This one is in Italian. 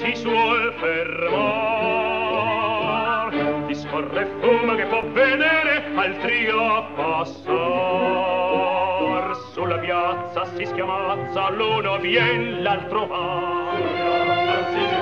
si suol fermar, discorre fumo che può vedere altri a passar. Sulla piazza si schiamazza, l'uno vien, l'altro va.